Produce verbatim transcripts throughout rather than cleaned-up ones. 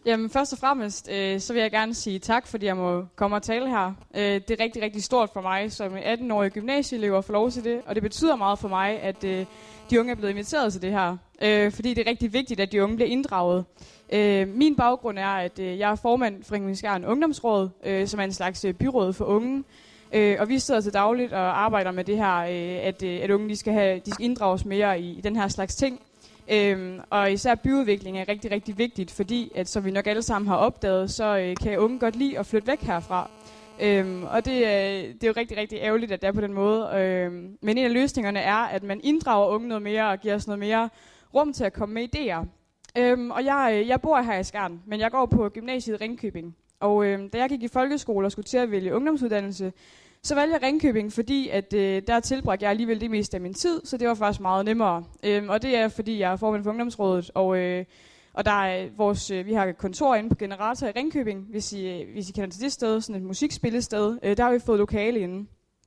Jamen først og fremmest, øh, så vil jeg gerne sige tak, fordi jeg må komme og tale her. Øh, det er rigtig, rigtig stort for mig som atten-årig gymnasieelev at få lov til det, og det betyder meget for mig, at øh, de unge er blevet inviteret til det her. Øh, fordi det er rigtig vigtigt, at de unge bliver inddraget. Øh, min baggrund er, at øh, jeg er formand for Ringkøbing Skjern Ungdomsråd, øh, som er en slags øh, byråd for unge. Øh, og vi sidder til dagligt og arbejder med det her, øh, at, øh, at unge de skal, have, de skal inddrages mere i, i den her slags ting. Øhm, og især byudvikling er rigtig, rigtig vigtigt, fordi at, som vi nok alle sammen har opdaget, så øh, kan unge godt lide at flytte væk herfra. Øhm, og det, øh, det er jo rigtig, rigtig ærgerligt, at det er på den måde. Øhm, men en af løsningerne er, at man inddrager unge noget mere og giver os noget mere rum til at komme med idéer. Øhm, og jeg, jeg bor her i Skjern, men jeg går på gymnasiet i Ringkøbing. Og øh, da jeg gik i folkeskole og skulle til at vælge ungdomsuddannelse, så valgte jeg Ringkøbing, fordi at, øh, der tilbragte jeg alligevel det meste af min tid, så det var faktisk meget nemmere. Øhm, og det er, fordi jeg er formand for Ungdomsrådet, og, øh, og der er vores, øh, vi har et kontor inde på Generator i Ringkøbing, hvis I, øh, hvis I kender til det sted, sådan et musikspillested. Øh, der har vi fået lokale inde.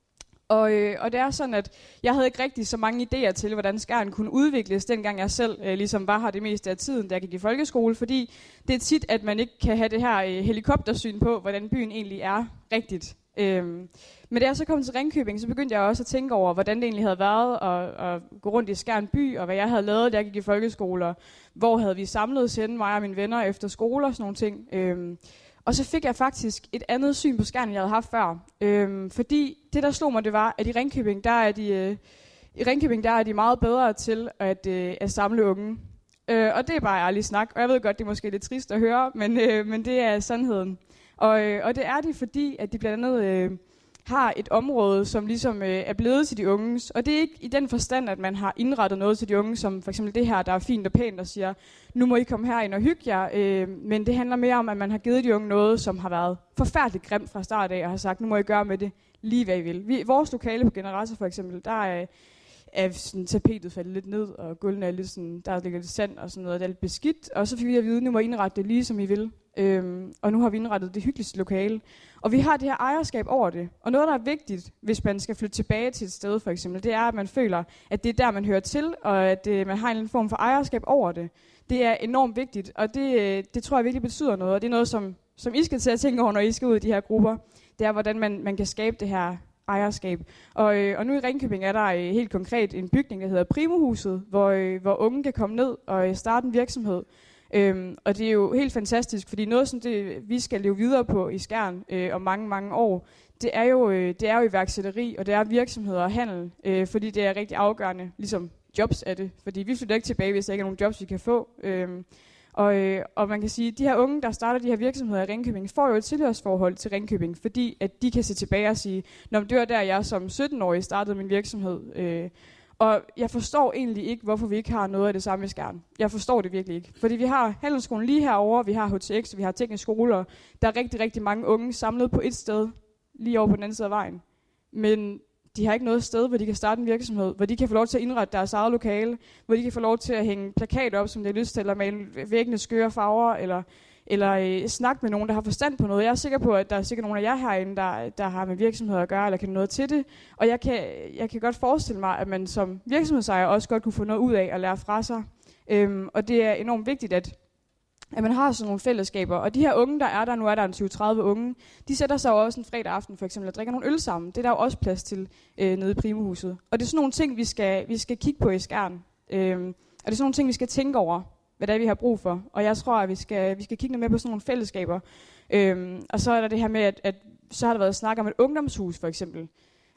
Og, øh, og det er sådan, at jeg havde ikke rigtig så mange idéer til, hvordan Skjern kunne udvikles, dengang jeg selv øh, ligesom var her det meste af tiden, da jeg gik i folkeskole, fordi det er tit, at man ikke kan have det her øh, helikoptersyn på, hvordan byen egentlig er rigtigt. Øhm, men da jeg så kom til Ringkøbing, så begyndte jeg også at tænke over, hvordan det egentlig havde været at, at gå rundt i Skjern by, og hvad jeg havde lavet, da jeg gik i folkeskole, og hvor havde vi samlet henne, mig og mine venner efter skole og sådan nogle ting. Øhm, og så fik jeg faktisk et andet syn på Skjern, end jeg havde haft før. Øhm, fordi det, der slog mig, det var, at i Ringkøbing, der er de, øh, i Ringkøbing, der er de meget bedre til at, øh, at samle unge. Øh, og det er bare ærlig snak, og jeg ved godt, det er måske lidt trist at høre, men, øh, men det er sandheden. Og, øh, og det er de, fordi at de blandt andet øh, har et område, som ligesom øh, er blevet til de unges. Og det er ikke i den forstand, at man har indrettet noget til de unge, som for eksempel det her, der er fint og pænt og siger, nu må I komme herind og hygge jer. Øh, men det handler mere om, at man har givet de unge noget, som har været forfærdeligt grimt fra start af, og har sagt, nu må I gøre med det lige, hvad I vil. Vi, vores lokale på Generator for eksempel, der er, er sådan, tapetet faldet lidt ned, og gulvene er lidt sådan, der ligger lidt sand og sådan noget, der er lidt beskidt. Og så fik vi at vide, nu må I indrette det lige, som I vil. Øhm, og nu har vi indrettet det hyggeligste lokale. Og vi har det her ejerskab over det. Og noget, der er vigtigt, hvis man skal flytte tilbage til et sted for eksempel, det er, at man føler, at det er der, man hører til, og at øh, man har en form for ejerskab over det. Det er enormt vigtigt, og det, øh, det tror jeg virkelig betyder noget. Og det er noget, som, som I skal til at tænke over, når I skal ud i de her grupper. Det er, hvordan man, man kan skabe det her ejerskab. Og, øh, og nu i Ringkøbing er der øh, helt konkret en bygning, der hedder Primohuset, hvor, øh, hvor unge kan komme ned og øh, starte en virksomhed. Øhm, og det er jo helt fantastisk, fordi noget som det, vi skal leve videre på i Skjern øh, om mange, mange år, det er jo, øh, det er jo iværksætteri, og det er virksomheder og handel, øh, fordi det er rigtig afgørende, ligesom jobs er det. Fordi vi flytter ikke tilbage, hvis der ikke er nogen jobs, vi kan få. Øhm, og, øh, og man kan sige, at de her unge, der starter de her virksomheder i Ringkøbing, får jo et tilhørsforhold til Ringkøbing, fordi at de kan se tilbage og sige, når det var der, jeg som sytten-årig startede min virksomhed. Øh, Og jeg forstår egentlig ikke, hvorfor vi ikke har noget af det samme i Skjern. Jeg forstår det virkelig ikke. Fordi vi har handelsskolen lige herovre, vi har H T X, vi har teknisk skoler. Der er rigtig, rigtig mange unge samlet på et sted, lige over på den anden side af vejen. Men de har ikke noget sted, hvor de kan starte en virksomhed, hvor de kan få lov til at indrette deres eget lokale, hvor de kan få lov til at hænge plakater op, som de har lyst til, eller male væggene skøre farver, eller, eller øh, snakke med nogen, der har forstand på noget. Jeg er sikker på, at der er sikkert nogle af jer herinde, der, der har med virksomheder at gøre, eller kan noget til det. Og jeg kan, jeg kan godt forestille mig, at man som virksomhedsejer også godt kunne få noget ud af at lære fra sig. Øhm, og det er enormt vigtigt, at, at man har sådan nogle fællesskaber. Og de her unge, der er der, nu er der en tyve til tredive unge, de sætter sig jo også en fredag aften for eksempel og drikker nogle øl sammen. Det er der jo også plads til øh, nede i Primohuset. Og det er sådan nogle ting, vi skal, vi skal kigge på i Skjern. Øhm, og det er sådan nogle ting, vi skal tænke over, hvad det er, vi har brug for. Og jeg tror, at vi skal, vi skal kigge noget mere på sådan nogle fællesskaber. Øhm, og så er der det her med, at, at så har der været snak om et ungdomshus, for eksempel.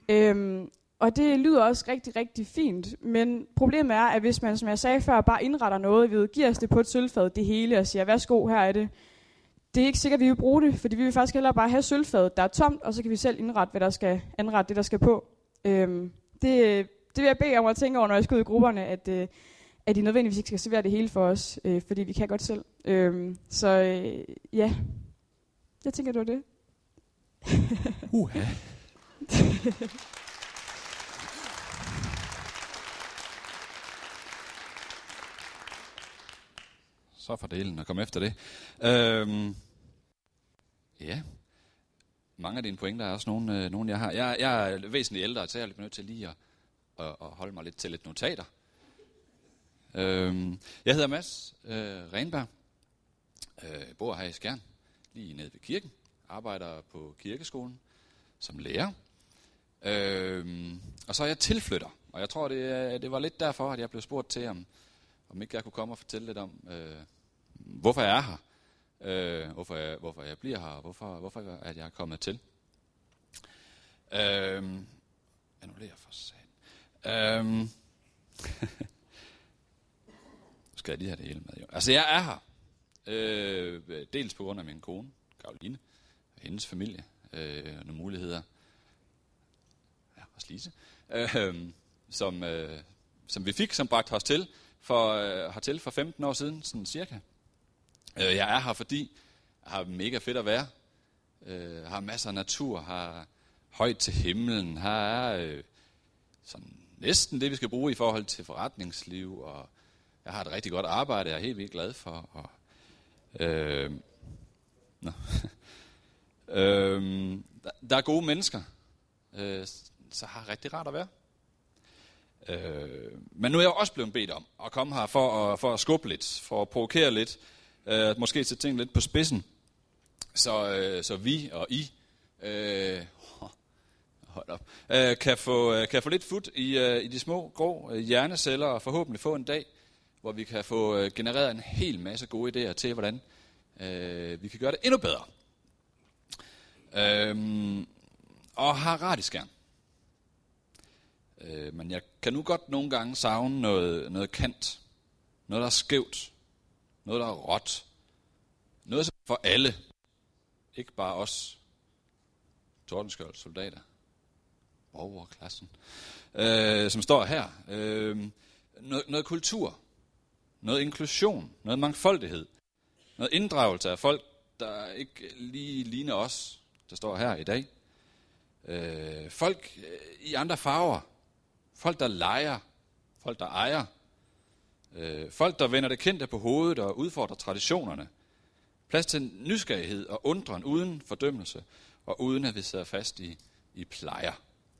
Øhm, og det lyder også rigtig, rigtig fint. Men problemet er, at hvis man, som jeg sagde før, bare indretter noget, vi giver os det på et sølvfad, det hele, og siger, værsgo, her er det. Det er ikke sikkert, at vi vil bruge det, fordi vi vil faktisk hellere bare have sølvfadet, der er tomt, og så kan vi selv indrette, hvad der skal anrette det, der skal på. Øhm, det, det vil jeg bede om at tænke over, når jeg skal ud i grupperne, at øh, at de nødvendigvis ikke skal servere det hele for os, øh, fordi vi kan godt selv. Øhm, så øh, ja, jeg tænker, det var det. Uha. Så for delen at komme efter det. Øhm, ja, mange af dine pointer er også nogle, øh, nogle jeg har. Jeg, jeg er væsentligt ældre, så jeg er lidt nødt til lige at, at, at holde mig lidt til lidt notater. Øhm, jeg hedder Mads øh, Renberg, øh, bor her i Skjern, lige nede ved kirken, arbejder på kirkeskolen som lærer. Øhm, og så er jeg tilflytter, og jeg tror, det, det var lidt derfor, at jeg blev spurgt til, om, om ikke jeg kunne komme og fortælle lidt om, øh, hvorfor jeg er her, øh, hvorfor, jeg, hvorfor jeg bliver her, og hvorfor, hvorfor at jeg er kommet til. Øhm, annullerer for sagen. Øhm, skal jeg lige have det hele med, jo. Altså, jeg er her, øh, dels på grund af min kone, Caroline, og hendes familie, øh, nogle muligheder, ja, og Lise, øh, som, øh, som vi fik, som bragte os til for, øh, hertil for femten år siden, sådan cirka. Øh, jeg er her, fordi jeg har mega fedt at være, øh, har masser af natur, har højt til himlen, har øh, sådan næsten det, vi skal bruge i forhold til forretningsliv, og jeg har et rigtig godt arbejde, jeg er helt vildt glad for. Og, øh, no. øh, der, der er gode mennesker, øh, så har det rigtig rart at være. Øh, men nu er jeg også blevet bedt om at komme her for at, for at skubbe lidt, for at provokere lidt, øh, måske sætte ting lidt på spidsen, så, øh, så vi og I øh, hold op, øh, kan, få, kan få lidt fut i, øh, i de små grå øh, hjerneceller, og forhåbentlig få en dag, hvor vi kan få øh, genereret en hel masse gode idéer til, hvordan øh, vi kan gøre det endnu bedre. Øh, og har rart i Skjern. Øh, men jeg kan nu godt nogle gange savne noget, noget kant, noget der er skævt, noget der er råt, noget som for alle, ikke bare os Tordenskjold soldater, borgerklassen, øh, som står her. Øh, noget, noget kultur, noget inklusion, noget mangfoldighed, noget inddragelse af folk, der ikke lige ligner os, der står her i dag. Øh, folk i andre farver, folk der leger, folk der ejer, øh, folk der vender det kendte på hovedet og udfordrer traditionerne. Plads til nysgerrighed og undren uden fordømmelse, og uden at vi sidder fast i, i plejer.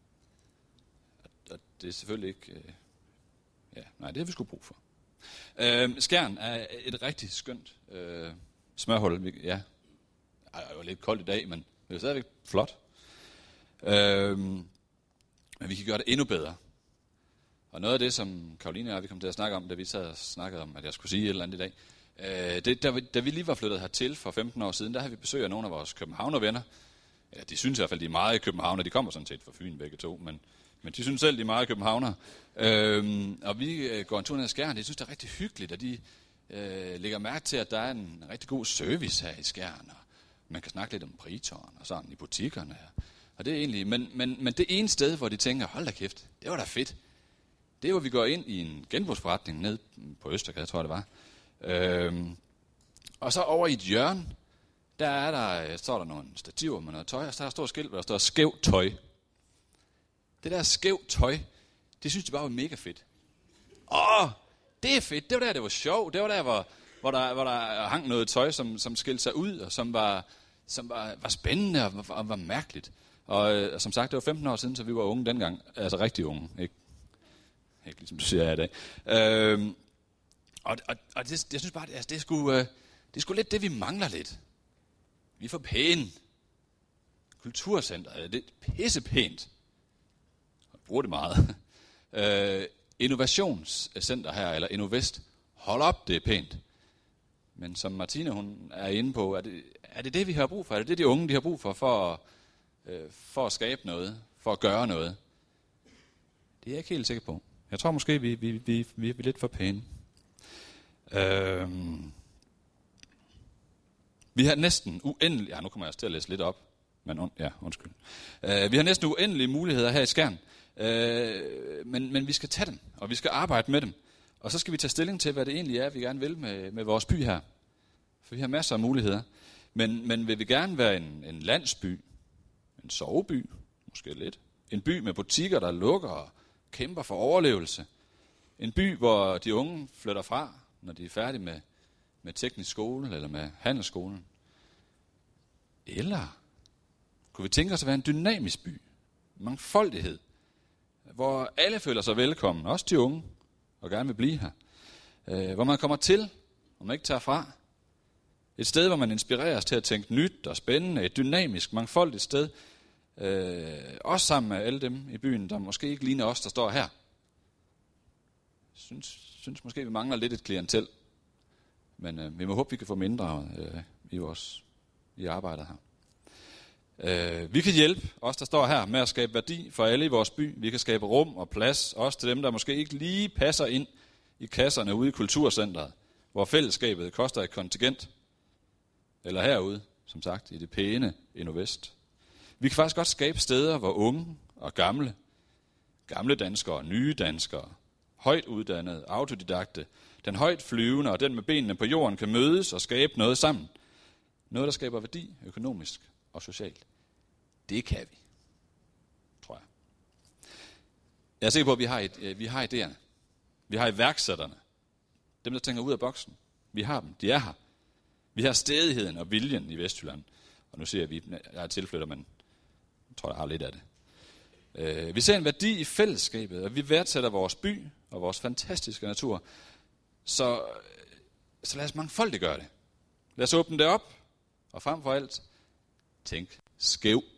Og det er selvfølgelig ikke... Øh, ja, nej, det har vi sgu brug for. Øh, Skjern er et rigtig skønt øh, smørhul. Ja, det er jo lidt koldt i dag, men det er stadigvæk flot. Øh, men vi kan gøre det endnu bedre. Og noget af det, som Caroline og jeg, vi kom til at snakke om, da vi sad og snakkede om, at jeg skulle sige et eller andet i dag, øh, det, da, vi, da vi lige var flyttet hertil for femten år siden, der havde vi besøg af nogle af vores københavnervenner. Ja, de synes i hvert fald, de er meget i København, og de kommer sådan set fra Fyn begge to, men, men de synes selv, de er meget i Københavner. Øhm, og vi øh, går en tur ned ad Skjern, de synes, det er rigtig hyggeligt, og de øh, lægger mærke til, at der er en rigtig god service her i Skjern, og man kan snakke lidt om pritoren og sådan i butikkerne. Og det er egentlig, men, men, men det ene sted, hvor de tænker, hold da kæft, det var da fedt, det er jo, vi går ind i en genbrugsforretning ned på Østergade, tror jeg det var. Øhm, og så over i et hjørne, der er der, står der nogle stativer med noget tøj, og så er der et stort skilt, hvor der står skævt tøj. Det der skævt tøj, det synes de bare var mega fedt. Åh, det er fedt, det var der, det var sjovt, det var der, hvor, hvor, der, hvor der hang noget tøj, som, som skilte sig ud, og som var, som var, var spændende og var, og var mærkeligt. Og, og som sagt, det var femten år siden, så vi var unge dengang, altså rigtig unge, ikke? Ikke ligesom du siger her i dag. Øhm, og og, og det, jeg synes bare, det, altså, det, er sgu, øh, det er sgu lidt det, vi mangler lidt. Vi er for pæne. Kulturcenteret, det er pissepænt. Jeg bruger det meget. øh, innovationscenter her, eller Innovest. Hold op, det er pænt. Men som Martine, hun er inde på, er det, er det det, vi har brug for? Er det det, de unge de har brug for, for, øh, for at skabe noget, for at gøre noget? Det er jeg ikke helt sikker på. Jeg tror måske, vi, vi, vi, vi er lidt for pæne. Øhm. Vi har næsten uendelige... Ja, nu kommer jeg også til at læse lidt op. Men und, ja, undskyld. Uh, vi har næsten uendelige muligheder her i Skjern. Uh, men, men vi skal tage dem, og vi skal arbejde med dem. Og så skal vi tage stilling til, hvad det egentlig er, vi gerne vil med, med vores by her. For vi har masser af muligheder. Men, men vil vi gerne være en, en landsby, en soveby, måske lidt. En by med butikker, der lukker og kæmper for overlevelse. En by, hvor de unge flytter fra, når de er færdige med, med teknisk skole eller med handelsskolen. Eller kunne vi tænke os at være en dynamisk by, mangfoldighed, hvor alle føler sig velkommen, også de unge, og gerne vil blive her. Øh, hvor man kommer til, og man ikke tager fra. Et sted, hvor man inspireres til at tænke nyt og spændende. Et dynamisk, mangfoldigt sted. Øh, også sammen med alle dem i byen, der måske ikke ligner os, der står her. Synes, synes måske, vi mangler lidt et klientel. Men øh, vi må håbe, vi kan få mindre øh, i vores i arbejdet her. Øh, vi kan hjælpe os, der står her, med at skabe værdi for alle i vores by. Vi kan skabe rum og plads, også til dem, der måske ikke lige passer ind i kasserne ude i kulturcentret, hvor fællesskabet koster et kontingent. Eller herude, som sagt, i det pæne Innovest. Vi kan faktisk godt skabe steder, hvor unge og gamle, gamle danskere, nye danskere, højt uddannede, autodidakte, den højt flyvende og den med benene på jorden kan mødes og skabe noget sammen. Noget, der skaber værdi økonomisk og socialt. Det kan vi, tror jeg. Jeg er sikker på, at vi har, et, vi har idéerne. Vi har iværksætterne. Dem, der tænker ud af boksen. Vi har dem. De er her. Vi har stædigheden og viljen i Vestjylland. Og nu siger jeg, at vi jeg er tilflytter, men jeg tror, jeg har lidt af det. Øh, vi ser en værdi i fællesskabet, og vi værdsætter vores by og vores fantastiske natur. Så, så lad os mangfoldiggøre det. Lad os åbne det op. Og frem for alt, tænk skæv.